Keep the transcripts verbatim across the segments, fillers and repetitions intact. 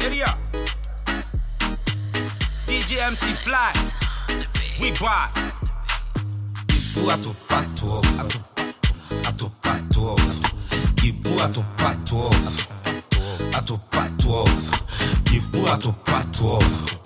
Yeah, D J M C Fly, we bought. Ibu ato pato, ato ato pato, Ibu ato pato, ato pato, Ibu ato pato,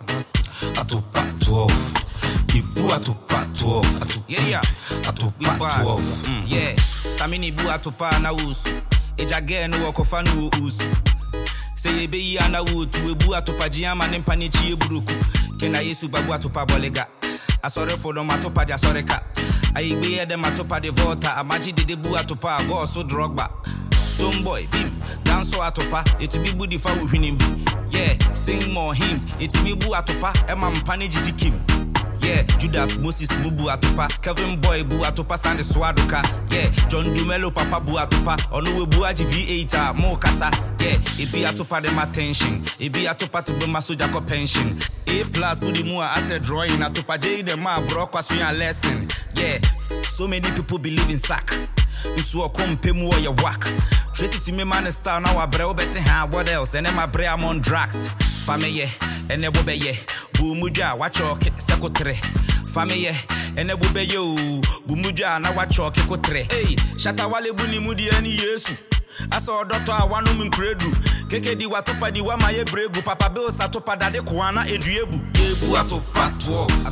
ato pato, Ibu ato pato, ato yeah ato pato, yeah. Samini ibu ato pa na usu, eja ge no wakofa no usu. Say be yi ana wotu ebu atopa jiama ne mpa ne chi eburuku kena Yesu babu atopa bolega asore for no matopa dia soreka ayigbe ye dem atopa de volta amaji de debu atopa go so drogba stone boy bim dance atopa it be budi fa wo hwinim yeah sing more hymns it be bu atopa e ma mpa ne jijikim yeah Judas Moses bubu atopa Kevin Boy bu atopa Sandy Swadoka yeah John Dumelo papa bu atopa onu we bu aji V eight a mo kasa yeah e be atopa dem attention e be atopa to be masoja ko pension A plus budi mu a asset drawing atopa J dem ma bro kwaso yan lesson yeah so many people believe in sack usu okompe mu o ye whack Tracy to me man star now abre obeti ha what else and my bre am on drugs fameye ene bobeye Bumuja wachoke sekotre Fameye ene bube yo Bumuja na wachoke kotre Hey shata wale buni mudi eni Yesu Aso doctor awanu minkredu Keke di watopa di wama ye bregu Papa Bill satopa dade kuwana eduyebu Yebu atopa twelve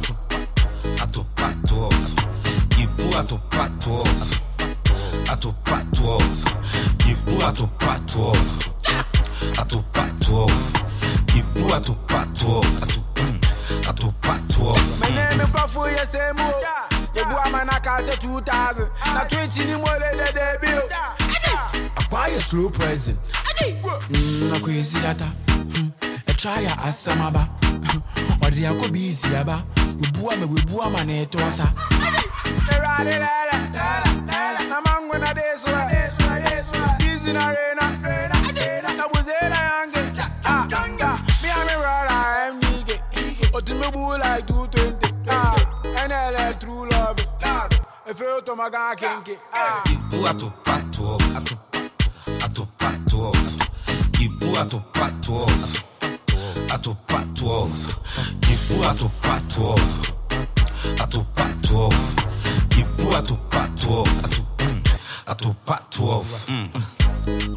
Atopa twelve Yebu atopa twelve Atopa twelve Yebu atopa twelve Atopa twelve Yebu atopa twelve Atopa twelve. My name is Bafu Yesemo. The woman I can say two thousand. Now twenty ni more than the debut. I buy a slow present. Mm, I could see that. A try a samaba. Or the Akobi Tiaba. We bua me, we bua man to us. I'm going to this one. This in arena. I was in a young. Me, I'm a rara. But you me like two twenty, ah, and I true love, love. If you to my guy kinky, ah. Ibu ato pato, ato ato pato, Ibu ato pato, ato pato, Ibu ato pato, ato pato, Ibu ato pato, ato ato pato.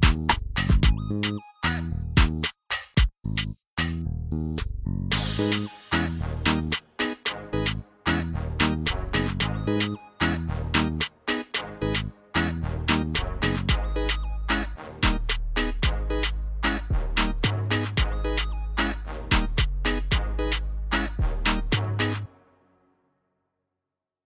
Thank you.